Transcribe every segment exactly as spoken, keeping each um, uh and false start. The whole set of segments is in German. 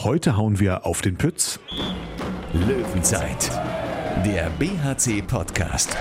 heute hauen wir auf den Pütz. Löwenzeit, der B H C-Podcast.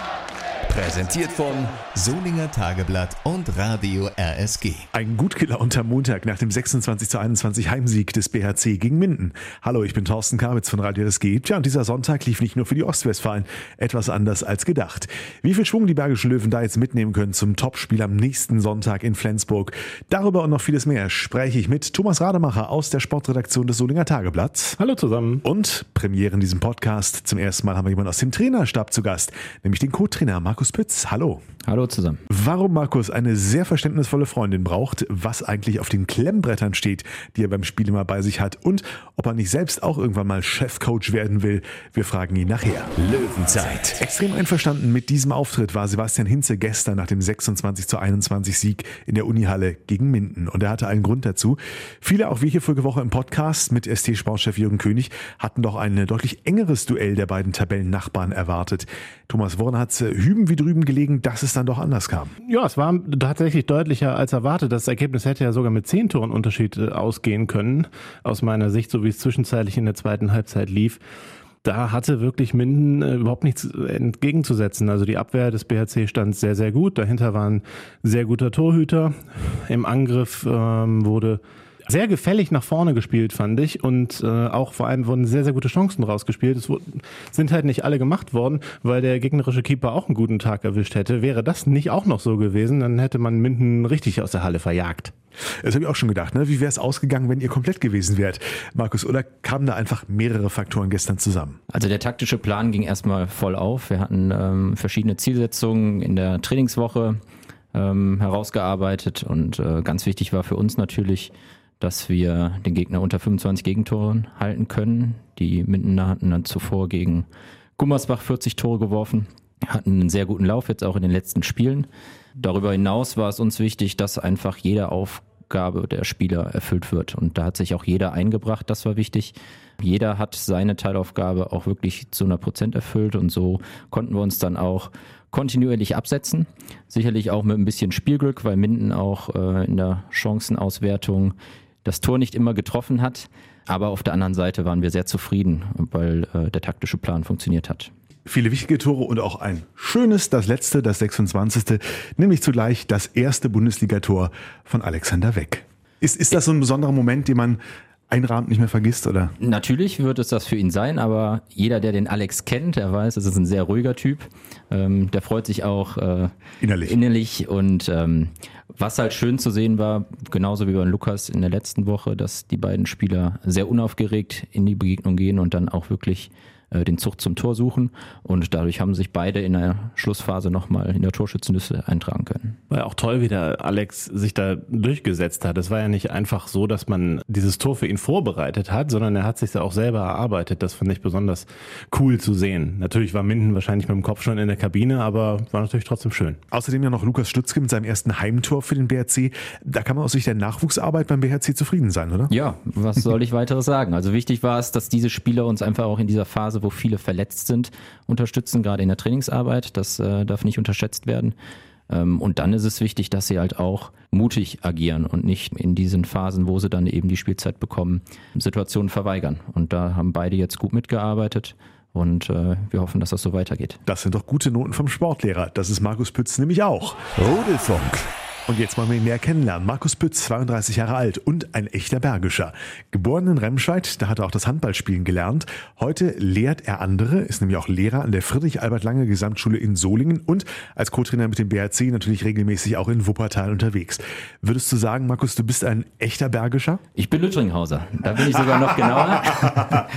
Präsentiert von Solinger Tageblatt und Radio R S G. Ein gut gelaunter Montag nach dem sechsundzwanzig zu einundzwanzig Heimsieg des B H C gegen Minden. Hallo, ich bin Thorsten Karwitz von Radio R S G. Tja, und dieser Sonntag lief nicht nur für die Ostwestfalen etwas anders als gedacht. Wie viel Schwung die Bergischen Löwen da jetzt mitnehmen können zum Topspiel am nächsten Sonntag in Flensburg. Darüber und noch vieles mehr spreche ich mit Thomas Rademacher aus der Sportredaktion des Solinger Tageblatts. Hallo zusammen. Und Premiere in diesem Podcast. Zum ersten Mal haben wir jemanden aus dem Trainerstab zu Gast, nämlich den Co-Trainer Markus Pütz. Hallo. Hallo zusammen. Warum Markus eine sehr verständnisvolle Freundin braucht, was eigentlich auf den Klemmbrettern steht, die er beim Spiel immer bei sich hat und ob er nicht selbst auch irgendwann mal Chefcoach werden will, wir fragen ihn nachher. Löwenzeit. Extrem einverstanden mit diesem Auftritt war Sebastian Hinze gestern nach dem sechsundzwanzig zu einundzwanzig Sieg in der Unihalle gegen Minden. Und er hatte einen Grund dazu. Viele, auch wir hier vorige Woche im Podcast mit S T-Sportchef Jürgen König, hatten doch ein deutlich engeres Duell der beiden Tabellennachbarn erwartet. Thomas, woran hat es hüben wie drüben gelegen, dass es dann doch anders kam? Ja, es war tatsächlich deutlicher als erwartet. Das Ergebnis hätte ja sogar mit zehn Toren Unterschied ausgehen können, aus meiner Sicht, so wie es zwischenzeitlich in der zweiten Halbzeit lief. Da hatte wirklich Minden äh, überhaupt nichts entgegenzusetzen. Also die Abwehr des B H C stand sehr, sehr gut. Dahinter war ein sehr guter Torhüter. Im Angriff ähm, wurde sehr gefällig nach vorne gespielt, fand ich. Und äh, auch vor allem wurden sehr, sehr gute Chancen rausgespielt. Es wurden, sind halt nicht alle gemacht worden, weil der gegnerische Keeper auch einen guten Tag erwischt hätte. Wäre das nicht auch noch so gewesen, dann hätte man Minden richtig aus der Halle verjagt. Das habe ich auch schon gedacht. Ne? Wie wäre es ausgegangen, wenn ihr komplett gewesen wärt, Markus? Oder kamen da einfach mehrere Faktoren gestern zusammen? Also der taktische Plan ging erstmal voll auf. Wir hatten ähm, verschiedene Zielsetzungen in der Trainingswoche ähm, herausgearbeitet. Und äh, ganz wichtig war für uns natürlich, dass wir den Gegner unter fünfundzwanzig Gegentoren halten können. Die Mindener hatten dann zuvor gegen Gummersbach vierzig Tore geworfen, hatten einen sehr guten Lauf jetzt auch in den letzten Spielen. Darüber hinaus war es uns wichtig, dass einfach jede Aufgabe der Spieler erfüllt wird. Und da hat sich auch jeder eingebracht, das war wichtig. Jeder hat seine Teilaufgabe auch wirklich zu hundert Prozent erfüllt und so konnten wir uns dann auch kontinuierlich absetzen. Sicherlich auch mit ein bisschen Spielglück, weil Minden auch äh, in der Chancenauswertung das Tor nicht immer getroffen hat. Aber auf der anderen Seite waren wir sehr zufrieden, weil äh, der taktische Plan funktioniert hat. Viele wichtige Tore und auch ein schönes, das letzte, das sechsundzwanzigste, nämlich zugleich das erste Bundesligator von Alexander Weck. Ist, ist das so ein besonderer Moment, den man einrahmt nicht mehr vergisst, oder? Natürlich wird es das für ihn sein, aber jeder, der den Alex kennt, der weiß, es ist ein sehr ruhiger Typ. Ähm, der freut sich auch äh, innerlich. innerlich und ähm, was halt schön zu sehen war, genauso wie bei Lukas in der letzten Woche, dass die beiden Spieler sehr unaufgeregt in die Begegnung gehen und dann auch wirklich den Zug zum Tor suchen und dadurch haben sich beide in der Schlussphase nochmal in der Torschützenliste eintragen können. War ja auch toll, wie der Alex sich da durchgesetzt hat. Es war ja nicht einfach so, dass man dieses Tor für ihn vorbereitet hat, sondern er hat sich da auch selber erarbeitet. Das fand ich besonders cool zu sehen. Natürlich war Minden wahrscheinlich mit dem Kopf schon in der Kabine, aber war natürlich trotzdem schön. Außerdem ja noch Lukas Stutzke mit seinem ersten Heimtor für den B H C. Da kann man aus Sicht der Nachwuchsarbeit beim B H C zufrieden sein, oder? Ja, was soll ich weiteres sagen? Also wichtig war es, dass diese Spieler uns einfach auch in dieser Phase, wo viele verletzt sind, unterstützen, gerade in der Trainingsarbeit. Das äh, darf nicht unterschätzt werden. Ähm, und dann ist es wichtig, dass sie halt auch mutig agieren und nicht in diesen Phasen, wo sie dann eben die Spielzeit bekommen, Situationen verweigern. Und da haben beide jetzt gut mitgearbeitet. Und äh, wir hoffen, dass das so weitergeht. Das sind doch gute Noten vom Sportlehrer. Das ist Markus Pütz nämlich auch. Rudelfunk. Und jetzt wollen wir ihn näher kennenlernen. Markus Pütz, zweiunddreißig Jahre alt und ein echter Bergischer. Geboren in Remscheid, da hat er auch das Handballspielen gelernt. Heute lehrt er andere, ist nämlich auch Lehrer an der Friedrich-Albert-Lange-Gesamtschule in Solingen und als Co-Trainer mit dem B H C natürlich regelmäßig auch in Wuppertal unterwegs. Würdest du sagen, Markus, du bist ein echter Bergischer? Ich bin Lüttringhauser, da bin ich sogar noch genauer.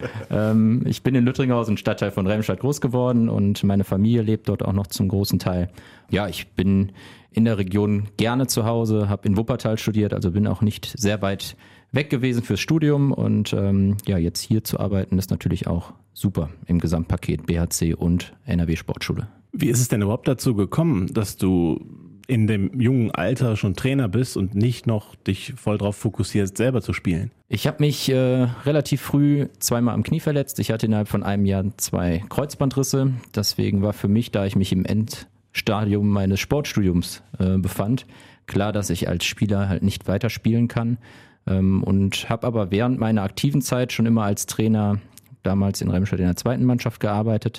ähm, ich bin in Lüttringhausen, Stadtteil von Remscheid, groß geworden und meine Familie lebt dort auch noch zum großen Teil. Ja, ich bin in der Region gerne zu Hause, habe in Wuppertal studiert, also bin auch nicht sehr weit weg gewesen fürs Studium und ähm, ja, jetzt hier zu arbeiten ist natürlich auch super im Gesamtpaket B H C und N R W Sportschule. Wie ist es denn überhaupt dazu gekommen, dass du in dem jungen Alter schon Trainer bist und nicht noch dich voll drauf fokussierst, selber zu spielen? Ich habe mich äh, relativ früh zweimal am Knie verletzt. Ich hatte innerhalb von einem Jahr zwei Kreuzbandrisse. Deswegen war für mich, da ich mich im End Stadium meines Sportstudiums äh, befand. Klar, dass ich als Spieler halt nicht weiterspielen kann. ähm, und habe aber während meiner aktiven Zeit schon immer als Trainer damals in Remscheid in der zweiten Mannschaft gearbeitet.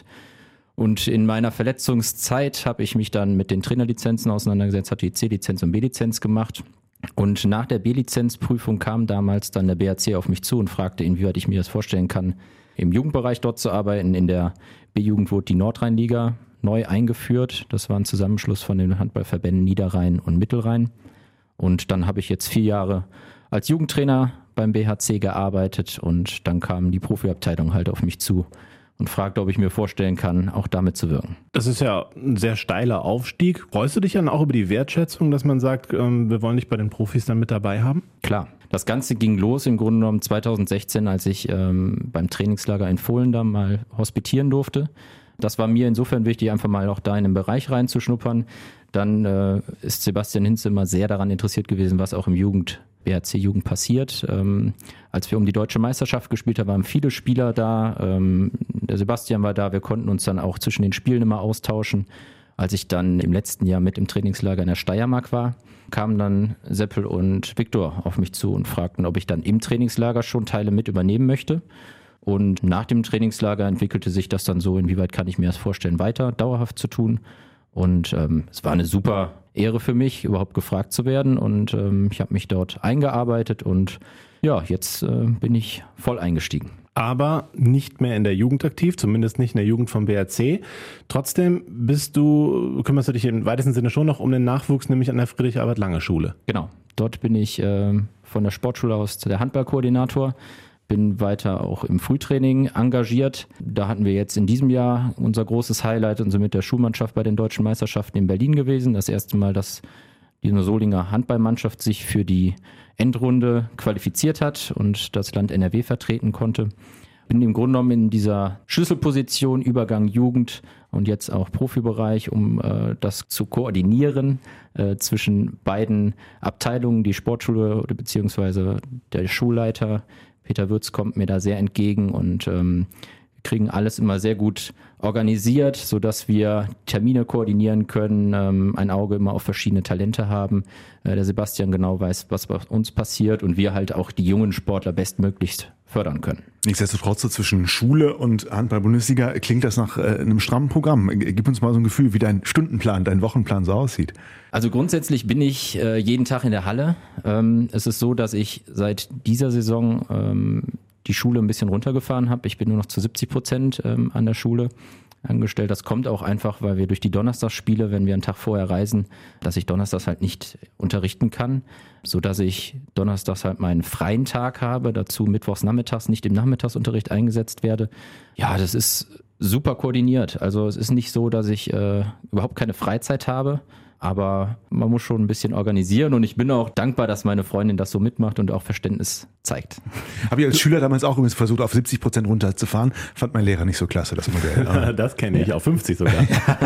Und in meiner Verletzungszeit habe ich mich dann mit den Trainerlizenzen auseinandergesetzt, hatte die C-Lizenz und B-Lizenz gemacht. Und nach der B-Lizenzprüfung kam damals dann der B H C auf mich zu und fragte, inwieweit ich mir das vorstellen kann, im Jugendbereich dort zu arbeiten. In der B-Jugend wurde die Nordrhein-Liga neu eingeführt. Das war ein Zusammenschluss von den Handballverbänden Niederrhein und Mittelrhein. Und dann habe ich jetzt vier Jahre als Jugendtrainer beim B H C gearbeitet und dann kam die Profiabteilung halt auf mich zu und fragte, ob ich mir vorstellen kann, auch damit zu wirken. Das ist ja ein sehr steiler Aufstieg. Freust du dich dann auch über die Wertschätzung, dass man sagt, ähm, wir wollen dich bei den Profis dann mit dabei haben? Klar. Das Ganze ging los im Grunde genommen zweitausendsechzehn, als ich ähm, beim Trainingslager in Volendam mal hospitieren durfte. Das war mir insofern wichtig, einfach mal auch da in den Bereich reinzuschnuppern. Dann äh, ist Sebastian Hinze immer sehr daran interessiert gewesen, was auch im Jugend B H C-Jugend passiert. Ähm, als wir um die deutsche Meisterschaft gespielt haben, waren viele Spieler da. Ähm, der Sebastian war da. Wir konnten uns dann auch zwischen den Spielen immer austauschen. Als ich dann im letzten Jahr mit im Trainingslager in der Steiermark war, kamen dann Seppel und Viktor auf mich zu und fragten, ob ich dann im Trainingslager schon Teile mit übernehmen möchte. Und nach dem Trainingslager entwickelte sich das dann so, inwieweit kann ich mir das vorstellen, weiter dauerhaft zu tun. Und ähm, es war eine super Ehre für mich, überhaupt gefragt zu werden. Und ähm, ich habe mich dort eingearbeitet und ja, jetzt äh, bin ich voll eingestiegen. Aber nicht mehr in der Jugend aktiv, zumindest nicht in der Jugend vom B H C. Trotzdem bist du, kümmerst du dich im weitesten Sinne schon noch um den Nachwuchs, nämlich an der Friedrich-Albert-Lange-Schule. Genau, dort bin ich äh, von der Sportschule aus der Handballkoordinator. Bin weiter auch im Frühtraining engagiert. Da hatten wir jetzt in diesem Jahr unser großes Highlight und sind mit der Schulmannschaft bei den deutschen Meisterschaften in Berlin gewesen. Das erste Mal, dass die Solinger Handballmannschaft sich für die Endrunde qualifiziert hat und das Land N R W vertreten konnte. Bin im Grunde genommen in dieser Schlüsselposition, Übergang Jugend und jetzt auch Profibereich, um äh, das zu koordinieren äh, zwischen beiden Abteilungen, die Sportschule beziehungsweise der Schulleiter Peter Würz kommt mir da sehr entgegen und ähm, wir kriegen alles immer sehr gut organisiert, sodass wir Termine koordinieren können, ähm, ein Auge immer auf verschiedene Talente haben. Äh, der Sebastian genau weiß, was bei uns passiert und wir halt auch die jungen Sportler bestmöglichst fördern können. Nichtsdestotrotz, so zwischen Schule und Handball-Bundesliga klingt das nach äh, einem strammen Programm. Gib uns mal so ein Gefühl, wie dein Stundenplan, dein Wochenplan so aussieht. Also grundsätzlich bin ich äh, jeden Tag in der Halle. Ähm, es ist so, dass ich seit dieser Saison ähm, die Schule ein bisschen runtergefahren habe. Ich bin nur noch zu siebzig Prozent ähm, an der Schule angestellt. Das kommt auch einfach, weil wir durch die Donnerstagsspiele, wenn wir einen Tag vorher reisen, dass ich donnerstags halt nicht unterrichten kann, sodass ich donnerstags halt meinen freien Tag habe, dazu mittwochs nachmittags nicht im Nachmittagsunterricht eingesetzt werde. Ja, das ist super koordiniert. Also es ist nicht so, dass ich äh, überhaupt keine Freizeit habe, aber man muss schon ein bisschen organisieren und ich bin auch dankbar, dass meine Freundin das so mitmacht und auch Verständnis zeigt. Habe ich als Schüler damals auch übrigens versucht, auf siebzig Prozent runterzufahren. Fand mein Lehrer nicht so klasse, das Modell. Das kenne ich, auf fünfzig sogar.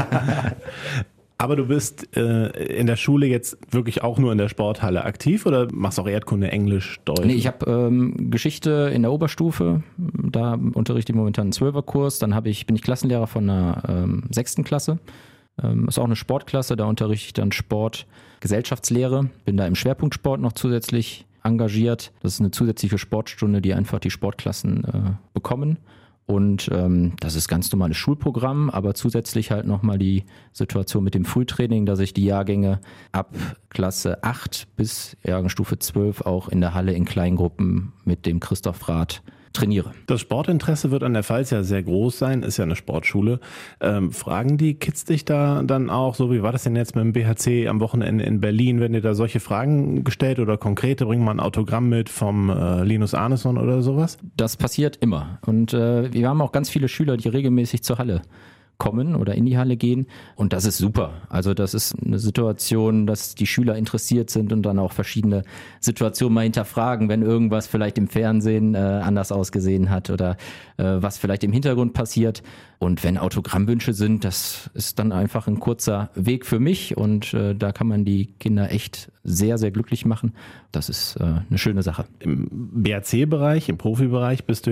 Aber du bist äh, in der Schule jetzt wirklich auch nur in der Sporthalle aktiv oder machst auch Erdkunde, Englisch, Deutsch? Nee, ich habe ähm, Geschichte in der Oberstufe, da unterrichte ich momentan einen Zwölferkurs, dann hab ich, bin ich Klassenlehrer von einer ähm, sechsten Klasse. Ähm, ist auch eine Sportklasse, da unterrichte ich dann Sport, Gesellschaftslehre, bin da im Schwerpunktsport noch zusätzlich engagiert. Das ist eine zusätzliche Sportstunde, die einfach die Sportklassen äh, bekommen. Und ähm, das ist ganz normales Schulprogramm, aber zusätzlich halt nochmal die Situation mit dem Frühtraining, dass ich die Jahrgänge ab Klasse acht bis Jahrgangsstufe zwölf auch in der Halle in Kleingruppen mit dem Christoph Rath trainiere. Das Sportinteresse wird an der Pfalz ja sehr groß sein, ist ja eine Sportschule. Ähm, fragen die Kids dich da dann auch, so wie war das denn jetzt mit dem B H C am Wochenende in Berlin, werden dir da solche Fragen gestellt oder konkrete, bringen mal ein Autogramm mit vom äh, Linus Arneson oder sowas? Das passiert immer und äh, wir haben auch ganz viele Schüler, die regelmäßig zur Halle kommen oder in die Halle gehen und das ist super. Also das ist eine Situation, dass die Schüler interessiert sind und dann auch verschiedene Situationen mal hinterfragen, wenn irgendwas vielleicht im Fernsehen äh, anders ausgesehen hat oder äh, was vielleicht im Hintergrund passiert. Und wenn Autogrammwünsche sind, das ist dann einfach ein kurzer Weg für mich und äh, da kann man die Kinder echt sehr, sehr glücklich machen. Das ist äh, eine schöne Sache. Im B H C-Bereich, im Profibereich bist du ja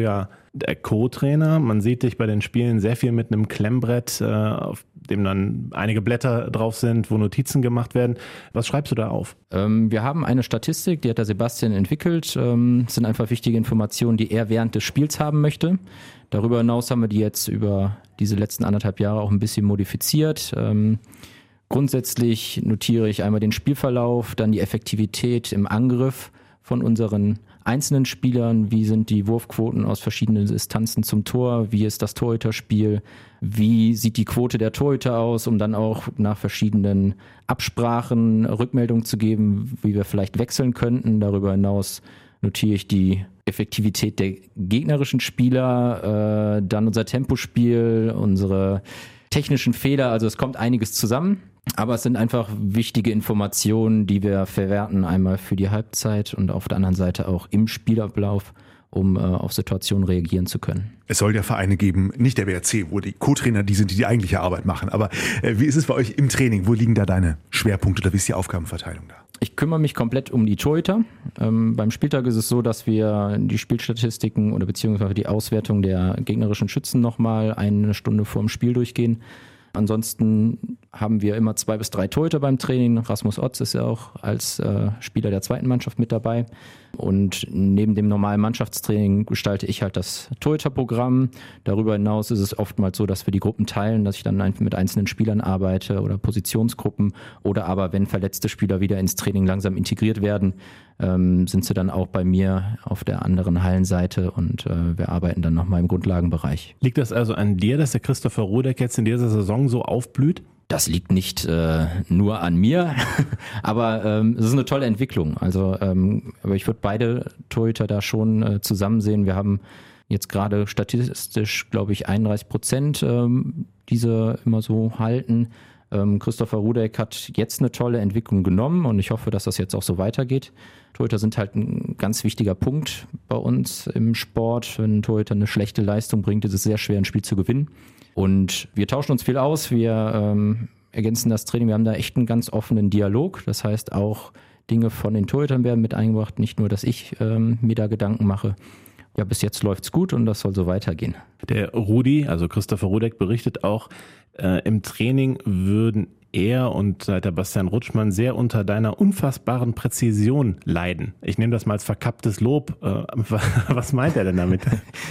der Co-Trainer. Man sieht dich bei den Spielen sehr viel mit einem Klemmbrett, äh, auf dem dann einige Blätter drauf sind, wo Notizen gemacht werden. Was schreibst du da auf? Ähm, wir haben eine Statistik, die hat der Sebastian entwickelt. Ähm, das sind einfach wichtige Informationen, die er während des Spiels haben möchte. Darüber hinaus haben wir die jetzt über diese letzten anderthalb Jahre auch ein bisschen modifiziert. Ähm, grundsätzlich notiere ich einmal den Spielverlauf, dann die Effektivität im Angriff von unseren einzelnen Spielern, wie sind die Wurfquoten aus verschiedenen Distanzen zum Tor, wie ist das Torhüterspiel, wie sieht die Quote der Torhüter aus, um dann auch nach verschiedenen Absprachen Rückmeldung zu geben, wie wir vielleicht wechseln könnten. Darüber hinaus notiere ich die Effektivität der gegnerischen Spieler, äh, dann unser Tempospiel, unsere technischen Fehler, also es kommt einiges zusammen. Aber es sind einfach wichtige Informationen, die wir verwerten, einmal für die Halbzeit und auf der anderen Seite auch im Spielablauf, um äh, auf Situationen reagieren zu können. Es soll ja Vereine geben, nicht der B R C, wo die Co-Trainer die sind, die die eigentliche Arbeit machen. Aber äh, wie ist es bei euch im Training? Wo liegen da deine Schwerpunkte oder wie ist die Aufgabenverteilung da? Ich kümmere mich komplett um die Torhüter. Ähm, beim Spieltag ist es so, dass wir die Spielstatistiken oder beziehungsweise die Auswertung der gegnerischen Schützen nochmal eine Stunde vor dem Spiel durchgehen. Ansonsten haben wir immer zwei bis drei Torhüter beim Training. Rasmus Otz ist ja auch als äh, Spieler der zweiten Mannschaft mit dabei. Und neben dem normalen Mannschaftstraining gestalte ich halt das Torhüterprogramm. Darüber hinaus ist es oftmals so, dass wir die Gruppen teilen, dass ich dann mit einzelnen Spielern arbeite oder Positionsgruppen. Oder aber, wenn verletzte Spieler wieder ins Training langsam integriert werden, ähm, sind sie dann auch bei mir auf der anderen Hallenseite und äh, wir arbeiten dann nochmal im Grundlagenbereich. Liegt das also an dir, dass der Christopher Rudek jetzt in dieser Saison so aufblüht? Das liegt nicht äh, nur an mir, aber ähm, es ist eine tolle Entwicklung. Also, ähm, aber ich würde beide Torhüter da schon äh, zusammen sehen. Wir haben jetzt gerade statistisch, glaube ich, einunddreißig Prozent ähm, diese immer so halten. Ähm, Christopher Rudek hat jetzt eine tolle Entwicklung genommen und ich hoffe, dass das jetzt auch so weitergeht. Torhüter sind halt ein ganz wichtiger Punkt bei uns im Sport. Wenn ein Torhüter eine schlechte Leistung bringt, ist es sehr schwer, ein Spiel zu gewinnen. Und wir tauschen uns viel aus, wir ähm, ergänzen das Training, wir haben da echt einen ganz offenen Dialog. Das heißt, auch Dinge von den Torhütern werden mit eingebracht, nicht nur, dass ich ähm, mir da Gedanken mache. Ja, bis jetzt läuft's gut und das soll so weitergehen. Der Rudi, also Christopher Rudek, berichtet auch, äh, im Training würden er und der Bastian Rutschmann sehr unter deiner unfassbaren Präzision leiden. Ich nehme das mal als verkapptes Lob. Äh, was meint er denn damit?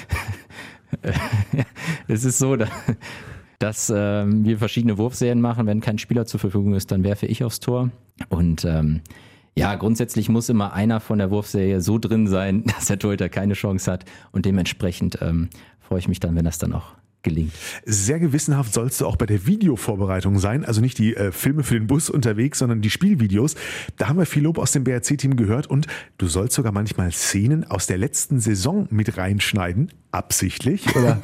Es ist so, dass äh, wir verschiedene Wurfserien machen. Wenn kein Spieler zur Verfügung ist, dann werfe ich aufs Tor. Und ähm, ja, grundsätzlich muss immer einer von der Wurfserie so drin sein, dass der Torhüter keine Chance hat. Und dementsprechend ähm, freue ich mich dann, wenn das dann auch gelingt. Sehr gewissenhaft sollst du auch bei der Videovorbereitung sein, also nicht die äh, Filme für den Bus unterwegs, sondern die Spielvideos. Da haben wir viel Lob aus dem B R C-Team gehört und du sollst sogar manchmal Szenen aus der letzten Saison mit reinschneiden. Absichtlich, oder?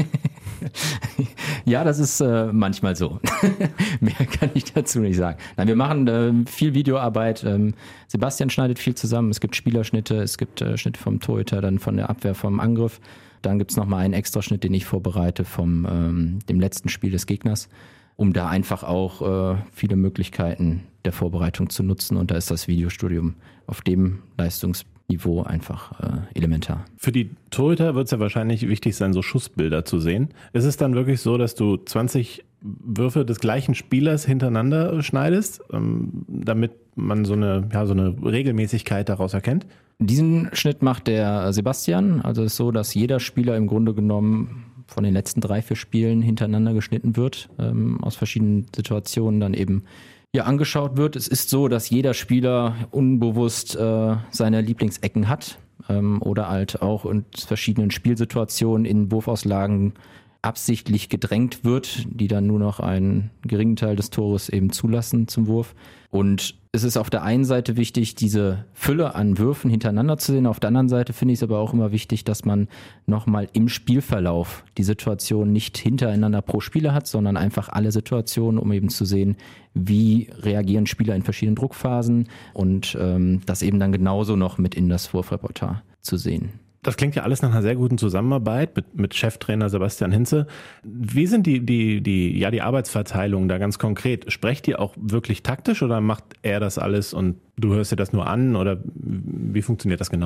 Ja, das ist äh, manchmal so. Mehr kann ich dazu nicht sagen. Nein, wir machen äh, viel Videoarbeit. Ähm, Sebastian schneidet viel zusammen. Es gibt Spielerschnitte, es gibt äh, Schnitte vom Torhüter, dann von der Abwehr, vom Angriff. Dann gibt es nochmal einen Extraschnitt, den ich vorbereite vom ähm, dem letzten Spiel des Gegners, um da einfach auch äh, viele Möglichkeiten der Vorbereitung zu nutzen. Und da ist das Videostudium auf dem Leistungsniveau einfach äh, elementar. Für die Torhüter wird es ja wahrscheinlich wichtig sein, so Schussbilder zu sehen. Ist es dann wirklich so, dass du zwanzig Würfe des gleichen Spielers hintereinander schneidest, ähm, damit man so eine, ja, so eine Regelmäßigkeit daraus erkennt? Diesen Schnitt macht der Sebastian. Also es ist so, dass jeder Spieler im Grunde genommen von den letzten drei, vier Spielen hintereinander geschnitten wird, ähm, aus verschiedenen Situationen dann eben ja angeschaut wird. Es ist so, dass jeder Spieler unbewusst äh, seine Lieblingsecken hat ähm, oder halt auch in verschiedenen Spielsituationen in Wurfauslagen absichtlich gedrängt wird, die dann nur noch einen geringen Teil des Tores eben zulassen zum Wurf. Und es ist auf der einen Seite wichtig, diese Fülle an Würfen hintereinander zu sehen. Auf der anderen Seite finde ich es aber auch immer wichtig, dass man nochmal im Spielverlauf die Situation nicht hintereinander pro Spieler hat, sondern einfach alle Situationen, um eben zu sehen, wie reagieren Spieler in verschiedenen Druckphasen und ähm, das eben dann genauso noch mit in das Wurfrepertoire zu sehen. Das klingt ja alles nach einer sehr guten Zusammenarbeit mit, mit Cheftrainer Sebastian Hinze. Wie sind die, die, die, ja, die Arbeitsverteilungen da ganz konkret? Sprecht ihr auch wirklich taktisch oder macht er das alles und du hörst dir das nur an oder wie funktioniert das genau?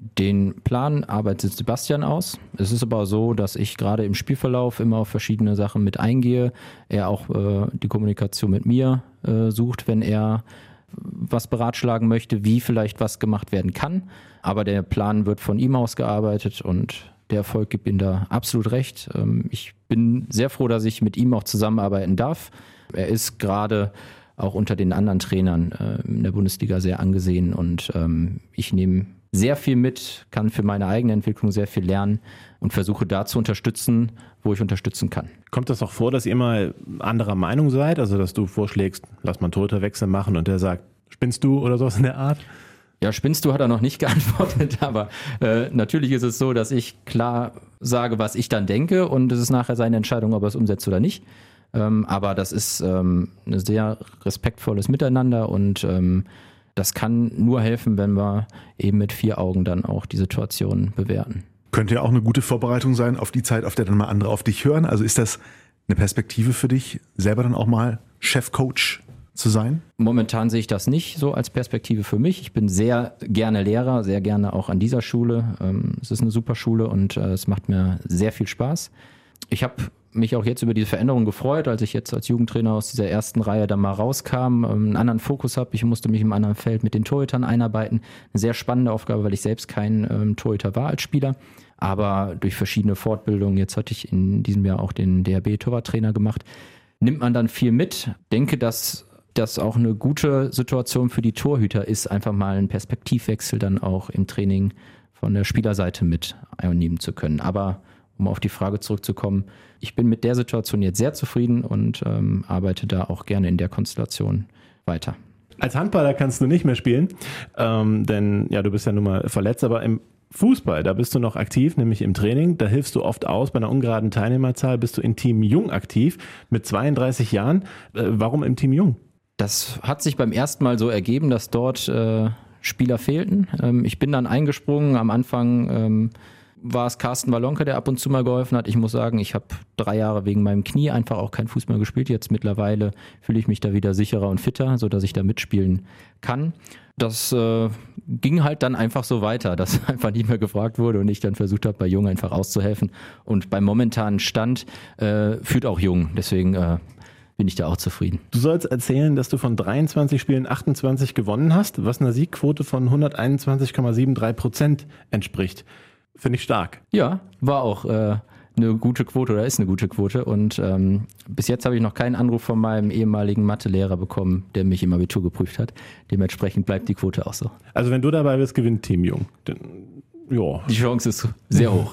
Den Plan arbeitet Sebastian aus. Es ist aber so, dass ich gerade im Spielverlauf immer auf verschiedene Sachen mit eingehe. Er auch äh, die Kommunikation mit mir äh, sucht, wenn er was beratschlagen möchte, wie vielleicht was gemacht werden kann. Aber der Plan wird von ihm ausgearbeitet und der Erfolg gibt ihm da absolut recht. Ähm, ich bin sehr froh, dass ich mit ihm auch zusammenarbeiten darf. Er ist gerade auch unter den anderen Trainern äh, in der Bundesliga sehr angesehen und ähm, ich nehme sehr viel mit, kann für meine eigene Entwicklung sehr viel lernen und versuche da zu unterstützen, wo ich unterstützen kann. Kommt das auch vor, dass ihr mal anderer Meinung seid? Also, dass du vorschlägst, lass mal einen Torhüterwechsel machen und der sagt, spinnst du oder sowas in der Art? Ja, spinnst du, hat er noch nicht geantwortet, aber äh, natürlich ist es so, dass ich klar sage, was ich dann denke und es ist nachher seine Entscheidung, ob er es umsetzt oder nicht. Ähm, aber das ist ähm, ein sehr respektvolles Miteinander und ähm, das kann nur helfen, wenn wir eben mit vier Augen dann auch die Situation bewerten. Könnte ja auch eine gute Vorbereitung sein auf die Zeit, auf der dann mal andere auf dich hören. Also ist das eine Perspektive für dich, selber dann auch mal Chefcoach zu sein? Momentan sehe ich das nicht so als Perspektive für mich. Ich bin sehr gerne Lehrer, sehr gerne auch an dieser Schule. Es ist eine super Schule und es macht mir sehr viel Spaß. Ich habe mich auch jetzt über diese Veränderung gefreut, als ich jetzt als Jugendtrainer aus dieser ersten Reihe dann mal rauskam, einen anderen Fokus habe. Ich musste mich im anderen Feld mit den Torhütern einarbeiten. Eine sehr spannende Aufgabe, weil ich selbst kein ähm, Torhüter war als Spieler. Aber durch verschiedene Fortbildungen, jetzt hatte ich in diesem Jahr auch den D H B-Torwarttrainer gemacht, nimmt man dann viel mit. Denke, dass das auch eine gute Situation für die Torhüter ist, einfach mal einen Perspektivwechsel dann auch im Training von der Spielerseite mit einnehmen zu können. Aber um auf die Frage zurückzukommen, ich bin mit der Situation jetzt sehr zufrieden und ähm, arbeite da auch gerne in der Konstellation weiter. Als Handballer kannst du nicht mehr spielen, ähm, denn ja, du bist ja nun mal verletzt, aber im Fußball, da bist du noch aktiv, nämlich im Training, da hilfst du oft aus, bei einer ungeraden Teilnehmerzahl bist du in Team Jung aktiv, mit zweiunddreißig Jahren. Äh, warum im Team Jung? Das hat sich beim ersten Mal so ergeben, dass dort äh, Spieler fehlten. Ähm, ich bin dann eingesprungen, am Anfang ähm, war es Carsten Wallonke, der ab und zu mal geholfen hat. Ich muss sagen, ich habe drei Jahre wegen meinem Knie einfach auch kein Fußball gespielt. Jetzt mittlerweile fühle ich mich da wieder sicherer und fitter, sodass ich da mitspielen kann. Das äh, ging halt dann einfach so weiter, dass einfach nicht mehr gefragt wurde und ich dann versucht habe, bei Jung einfach auszuhelfen. Und beim momentanen Stand äh, führt auch Jung, deswegen äh, bin ich da auch zufrieden. Du sollst erzählen, dass du von dreiundzwanzig Spielen achtundzwanzig gewonnen hast, was einer Siegquote von hunderteinundzwanzig Komma dreiundsiebzig Prozent entspricht. Finde ich stark. Ja, war auch äh, eine gute Quote oder ist eine gute Quote und ähm, bis jetzt habe ich noch keinen Anruf von meinem ehemaligen Mathelehrer bekommen, der mich im Abitur geprüft hat. Dementsprechend bleibt die Quote auch so. Also wenn du dabei bist, gewinnt Team Jung. Dann, ja. Die Chance ist sehr hoch.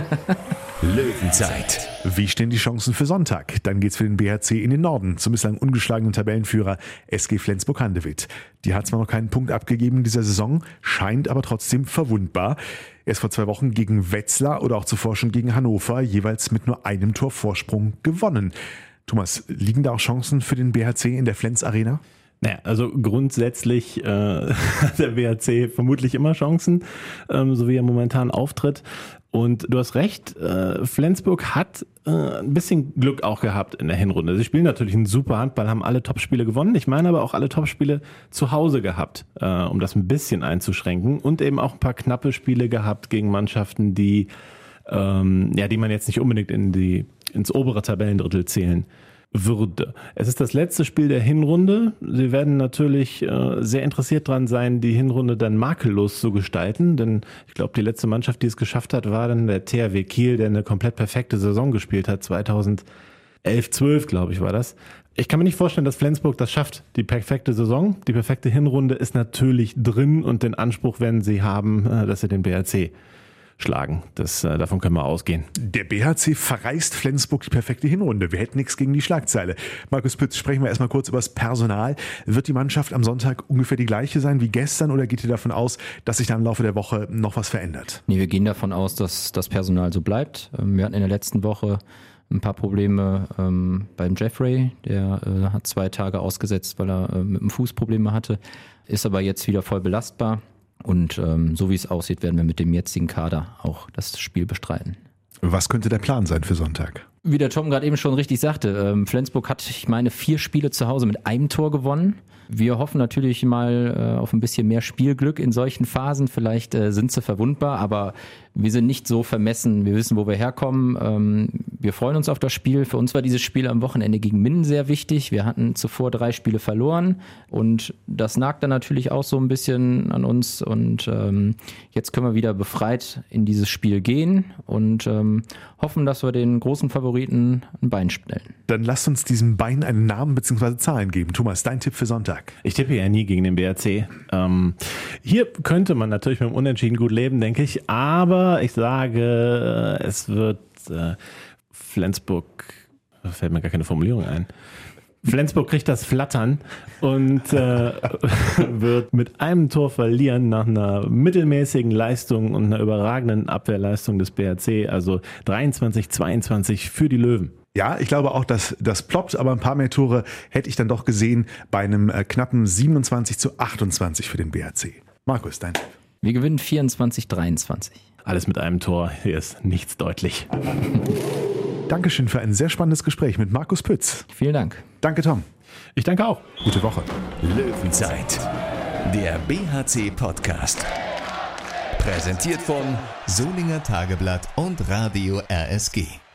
Löwenzeit. Wie stehen die Chancen für Sonntag? Dann geht's für den B H C in den Norden, zum bislang ungeschlagenen Tabellenführer S G Flensburg-Handewitt. Die hat zwar noch keinen Punkt abgegeben in dieser Saison, scheint aber trotzdem verwundbar. Erst vor zwei Wochen gegen Wetzlar oder auch zuvor schon gegen Hannover, jeweils mit nur einem Tor Vorsprung gewonnen. Thomas, liegen da auch Chancen für den B H C in der Flens Arena? Naja, also grundsätzlich äh, hat der B H C vermutlich immer Chancen, ähm, so wie er momentan auftritt. Und du hast recht, äh, Flensburg hat äh, ein bisschen Glück auch gehabt in der Hinrunde. Sie spielen natürlich einen super Handball, haben alle Topspiele gewonnen. Ich meine aber auch alle Topspiele zu Hause gehabt, äh, um das ein bisschen einzuschränken. Und eben auch ein paar knappe Spiele gehabt gegen Mannschaften, die, ähm, ja, die man jetzt nicht unbedingt in die, ins obere Tabellendrittel zählen würde. Es ist das letzte Spiel der Hinrunde. Sie werden natürlich äh, sehr interessiert dran sein, die Hinrunde dann makellos zu gestalten, denn ich glaube, die letzte Mannschaft, die es geschafft hat, war dann der T H W Kiel, der eine komplett perfekte Saison gespielt hat. zweitausendelf, zwölf, glaube ich, war das. Ich kann mir nicht vorstellen, dass Flensburg das schafft, die perfekte Saison. Die perfekte Hinrunde ist natürlich drin und den Anspruch werden sie haben, äh, dass sie den B H C schlagen. Das, äh, davon können wir ausgehen. Der B H C verreist Flensburg die perfekte Hinrunde. Wir hätten nichts gegen die Schlagzeile. Markus Pütz, sprechen wir erstmal kurz über das Personal. Wird die Mannschaft am Sonntag ungefähr die gleiche sein wie gestern oder geht ihr davon aus, dass sich da im Laufe der Woche noch was verändert? Nee, wir gehen davon aus, dass das Personal so bleibt. Wir hatten in der letzten Woche ein paar Probleme ähm, beim Jeffrey. Der äh, hat zwei Tage ausgesetzt, weil er äh, mit dem Fuß Probleme hatte. Ist aber jetzt wieder voll belastbar. Und ähm, so wie es aussieht, werden wir mit dem jetzigen Kader auch das Spiel bestreiten. Was könnte der Plan sein für Sonntag? Wie der Tom gerade eben schon richtig sagte, ähm, Flensburg hat, ich meine, vier Spiele zu Hause mit einem Tor gewonnen. wir hoffen natürlich mal äh, auf ein bisschen mehr Spielglück in solchen Phasen. Vielleicht äh, sind sie verwundbar, aber wir sind nicht so vermessen. Wir wissen, wo wir herkommen. Ähm, wir freuen uns auf das Spiel. Für uns war dieses Spiel am Wochenende gegen Minden sehr wichtig. Wir hatten zuvor drei Spiele verloren und das nagt dann natürlich auch so ein bisschen an uns. Und ähm, jetzt können wir wieder befreit in dieses Spiel gehen und ähm, hoffen, dass wir den großen Favoriten ein Bein stellen. Dann lasst uns diesem Bein einen Namen bzw. Zahlen geben. Thomas, dein Tipp für Sonntag? Ich tippe ja nie gegen den B R C. Ähm, hier könnte man natürlich mit dem Unentschieden gut leben, denke ich. Aber ich sage, es wird äh, Flensburg, da fällt mir gar keine Formulierung ein. Flensburg kriegt das Flattern und äh, wird mit einem Tor verlieren nach einer mittelmäßigen Leistung und einer überragenden Abwehrleistung des B R C. Also dreiundzwanzig zweiundzwanzig für die Löwen. Ja, ich glaube auch, dass das ploppt, aber ein paar mehr Tore hätte ich dann doch gesehen bei einem äh, knappen siebenundzwanzig zu achtundzwanzig für den B R C. Markus, dein Tipp? Wir gewinnen vierundzwanzig dreiundzwanzig. Alles mit einem Tor, hier ist nichts deutlich. Dankeschön für ein sehr spannendes Gespräch mit Markus Pütz. Vielen Dank. Danke, Tom. Ich danke auch. Gute Woche. Löwenzeit, der B H C-Podcast. Präsentiert von Solinger Tageblatt und Radio R S G.